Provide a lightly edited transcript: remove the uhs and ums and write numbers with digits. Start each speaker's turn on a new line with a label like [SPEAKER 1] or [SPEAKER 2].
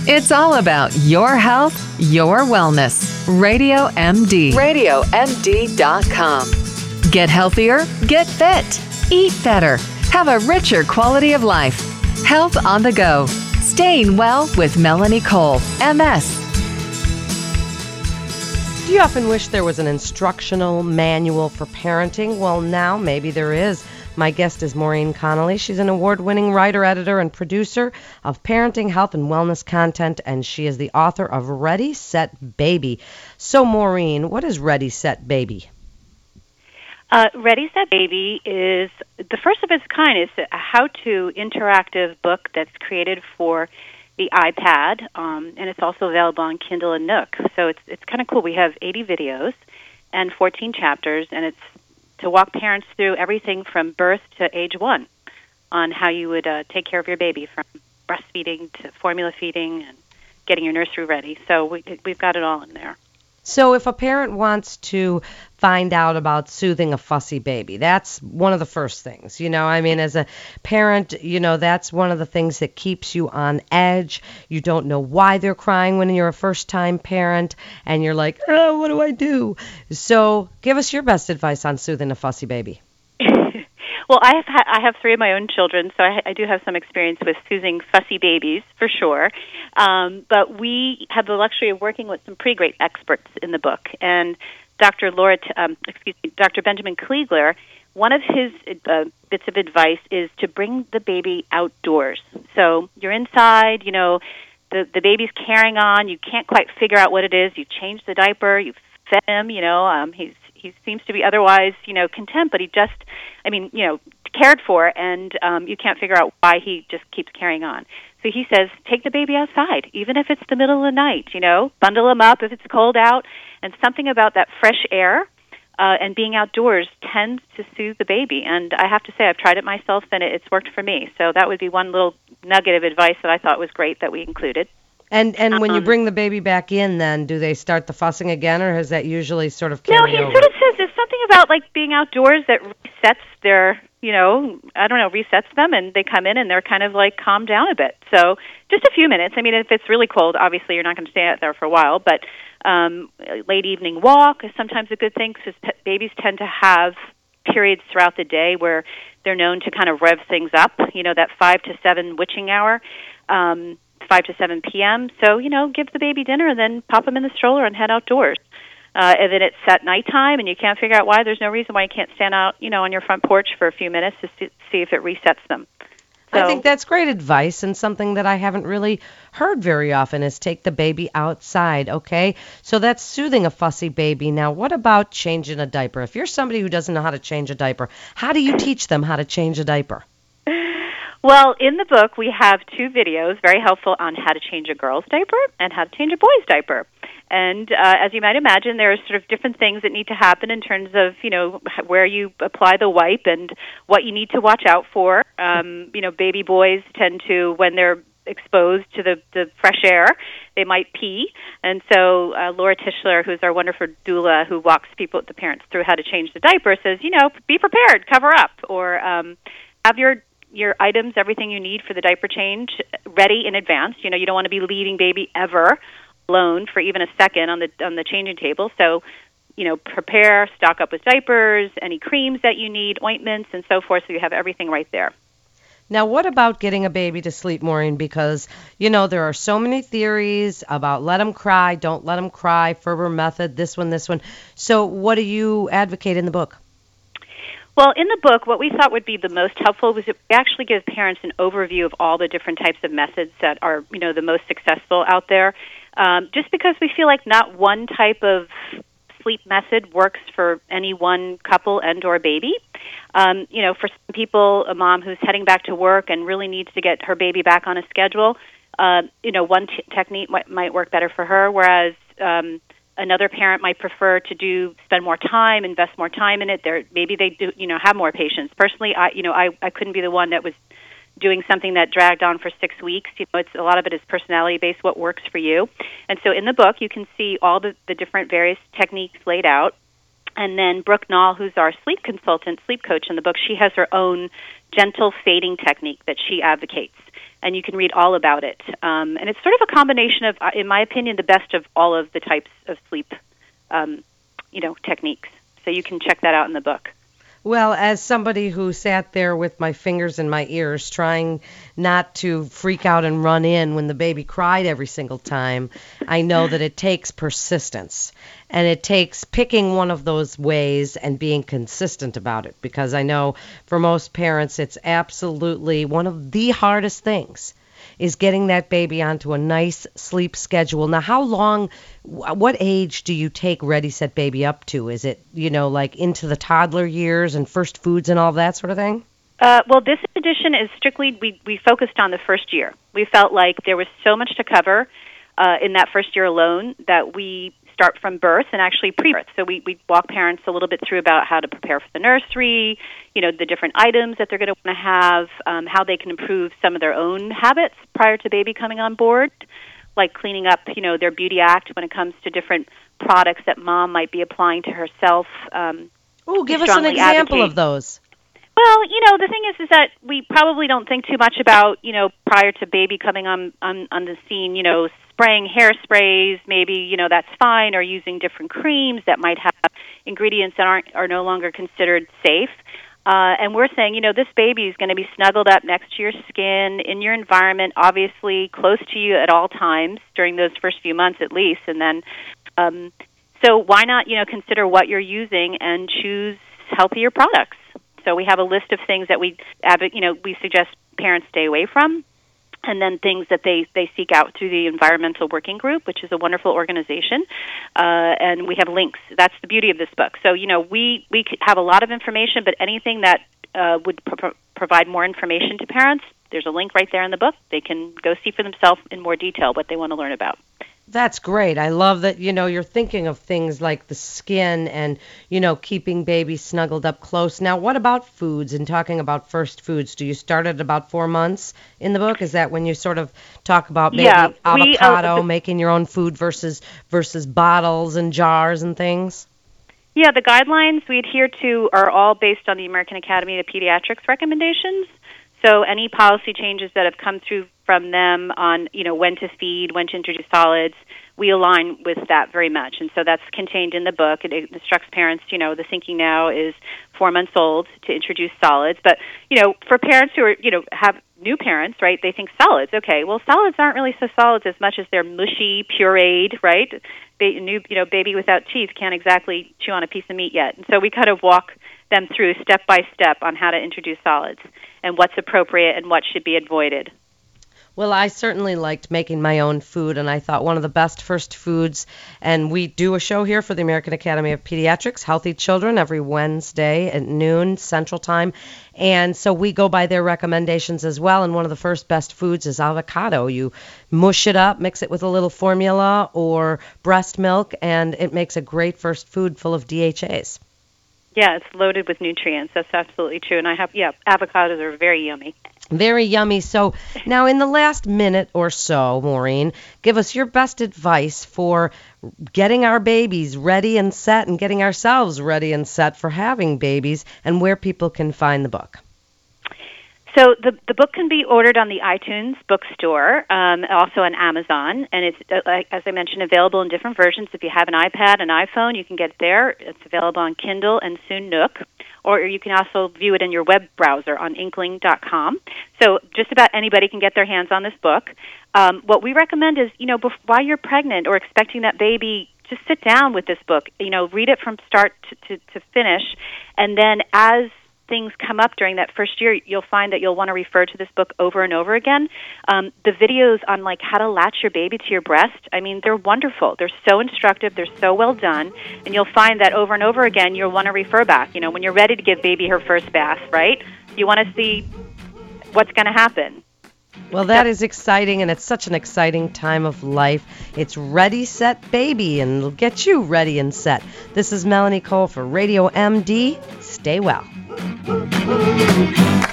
[SPEAKER 1] It's all about your health, your wellness. Radio MD. RadioMD.com. Get healthier, get fit, eat better, have a richer quality of life. Health on the go. Staying well with Melanie Cole, MS.
[SPEAKER 2] Do you often wish there was an instructional manual for parenting? Well, now maybe there is. My guest is Maureen Connolly. She's an award-winning writer, editor, and producer of parenting, health, and wellness content, and she is the author of Ready, Set, Baby. So, Maureen, what is Ready, Set, Baby?
[SPEAKER 3] Ready, Set, Baby is the first of its kind. It's a how-to interactive book that's created for the iPad, and it's also available on Kindle and Nook. So it's kind of cool. We have 80 videos and 14 chapters, and it's to walk parents through everything from birth to age 1 on how you would take care of your baby, from breastfeeding to formula feeding and getting your nursery ready. So we've got it all in there.
[SPEAKER 2] So if a parent wants to find out about soothing a fussy baby, that's one of the first things. I mean, as a parent, that's one of the things that keeps you on edge. You don't know why they're crying when you're a first-time parent, and you're like, oh, what do I do? So give us your best advice on soothing a fussy baby.
[SPEAKER 3] Well, I have 3 of my own children, so I do have some experience with soothing fussy babies, for sure. But we have the luxury of working with some pretty great experts in the book. And Dr. Benjamin Kliegler, one of his bits of advice is to bring the baby outdoors. So you're inside, the baby's carrying on, you can't quite figure out what it is. You change the diaper, you fed him, he seems to be otherwise, content, but he just, cared for, and you can't figure out why he just keeps carrying on. So he says, take the baby outside, even if it's the middle of the night, bundle him up if it's cold out, and something about that fresh air and being outdoors tends to soothe the baby. And I have to say, I've tried it myself, and it's worked for me. So that would be one little nugget of advice that I thought was great that we included.
[SPEAKER 2] And when you bring the baby back in, then, do they start the fussing again, or has that usually sort of carried over?
[SPEAKER 3] No, he sort of says there's something about, being outdoors that resets their, resets them, and they come in and they're kind of, calm down a bit. So just a few minutes. I mean, if it's really cold, obviously you're not going to stay out there for a while, but late evening walk is sometimes a good thing, because babies tend to have periods throughout the day where they're known to kind of rev things up, that 5 to 7 witching hour. 5 to 7 p.m. So, give the baby dinner and then pop them in the stroller and head outdoors. And then it's at nighttime and you can't figure out why. There's no reason why you can't stand out, on your front porch for a few minutes to see if it resets them. So,
[SPEAKER 2] I think that's great advice, and something that I haven't really heard very often is take the baby outside, okay? So that's soothing a fussy baby. Now, what about changing a diaper? If you're somebody who doesn't know how to change a diaper, how do you teach them how to change a diaper?
[SPEAKER 3] Well, in the book, we have 2 videos very helpful on how to change a girl's diaper and how to change a boy's diaper. And as you might imagine, there are sort of different things that need to happen in terms of, where you apply the wipe and what you need to watch out for. Baby boys tend to, when they're exposed to the fresh air, they might pee. And so Laura Tischler, who's our wonderful doula who walks the parents through how to change the diaper, says, be prepared, cover up, or have your items, everything you need for the diaper change, ready in advance. You don't want to be leaving baby ever alone for even a second on the changing table. So, prepare, stock up with diapers, any creams that you need, ointments, and so forth, so you have everything right there.
[SPEAKER 2] Now, what about getting a baby to sleep, Maureen? Because, there are so many theories about let them cry, don't let them cry, Ferber method, this one. So what do you advocate in the book?
[SPEAKER 3] Well, in the book, what we thought would be the most helpful was to actually give parents an overview of all the different types of methods that are, the most successful out there. Just because we feel like not one type of sleep method works for any one couple and or baby. For some people, a mom who's heading back to work and really needs to get her baby back on a schedule, one technique might work better for her, whereas another parent might prefer to spend more time, invest more time in it. Maybe they do, have more patience. Personally, I couldn't be the one that was doing something that dragged on for 6 weeks. It's a lot of it is personality based, what works for you. And so in the book, you can see all the different various techniques laid out. And then Brooke Nall, who's our sleep consultant, sleep coach in the book, she has her own gentle fading technique that she advocates. and you can read all about it. And it's sort of a combination of, in my opinion, the best of all of the types of sleep, techniques. So you can check that out in the book.
[SPEAKER 2] Well, as somebody who sat there with my fingers in my ears trying not to freak out and run in when the baby cried every single time, I know that it takes persistence. And it takes picking one of those ways and being consistent about it. Because I know for most parents, it's absolutely one of the hardest things is getting that baby onto a nice sleep schedule. Now, how long, what age do you take Ready, Set, Baby up to? Is it, like into the toddler years and first foods and all that sort of thing?
[SPEAKER 3] Well, this edition is strictly, we focused on the first year. We felt like there was so much to cover in that first year alone that we start from birth and actually pre-birth. So we walk parents a little bit through about how to prepare for the nursery, the different items that they're going to want to have, how they can improve some of their own habits prior to baby coming on board, like cleaning up, their beauty act when it comes to different products that mom might be applying to herself.
[SPEAKER 2] Give us an example of those.
[SPEAKER 3] Well, the thing is that we probably don't think too much about, prior to baby coming on the scene, spraying hairsprays, maybe, that's fine, or using different creams that might have ingredients that are no longer considered safe. And we're saying, this baby is going to be snuggled up next to your skin, in your environment, obviously close to you at all times during those first few months at least. And then, so why not, consider what you're using and choose healthier products? So we have a list of things that we suggest parents stay away from, and then things that they seek out through the Environmental Working Group, which is a wonderful organization, and we have links. That's the beauty of this book. So, we have a lot of information, but anything that would provide more information to parents, there's a link right there in the book. They can go see for themselves in more detail what they want to learn about.
[SPEAKER 2] That's great. I love that, you're thinking of things like the skin and, keeping babies snuggled up close. Now, what about foods and talking about first foods? Do you start at about 4 months in the book? Is that when you sort of talk about maybe avocado, making your own food versus bottles and jars and things?
[SPEAKER 3] Yeah, the guidelines we adhere to are all based on the American Academy of Pediatrics recommendations. So any policy changes that have come through from them on, when to feed, when to introduce solids, we align with that very much. And so that's contained in the book. It instructs parents, the thinking now is 4 months old to introduce solids. But, for parents who are, have new parents, right, they think solids. Okay, well, solids aren't really so solids as much as they're mushy, pureed, right? Baby without teeth can't exactly chew on a piece of meat yet. And so we kind of walk them through step by step on how to introduce solids and what's appropriate and what should be avoided.
[SPEAKER 2] Well, I certainly liked making my own food, and I thought one of the best first foods, and we do a show here for the American Academy of Pediatrics, Healthy Children, every Wednesday at noon Central Time, and so we go by their recommendations as well, and one of the first best foods is avocado. You mush it up, mix it with a little formula or breast milk, and it makes a great first food full of DHAs.
[SPEAKER 3] Yeah, it's loaded with nutrients. That's absolutely true. And avocados are very yummy.
[SPEAKER 2] Very yummy. So now in the last minute or so, Maureen, give us your best advice for getting our babies ready and set and getting ourselves ready and set for having babies and where people can find the book.
[SPEAKER 3] So the book can be ordered on the iTunes bookstore, also on Amazon, and it's, as I mentioned, available in different versions. If you have an iPad, an iPhone, you can get it there. It's available on Kindle and soon Nook, or you can also view it in your web browser on Inkling.com. So just about anybody can get their hands on this book. What we recommend is, while you're pregnant or expecting that baby, just sit down with this book. Read it from start to finish, and then as things come up during that first year, you'll find that you'll want to refer to this book over and over again. The videos on how to latch your baby to your breast, they're wonderful. They're so instructive. They're so well done. And you'll find that over and over again, you'll want to refer back. When you're ready to give baby her first bath, right? You want to see what's going to happen.
[SPEAKER 2] Well, that is exciting, and it's such an exciting time of life. It's Ready, Set, Baby, and it'll get you ready and set. This is Melanie Cole for Radio MD. Stay well.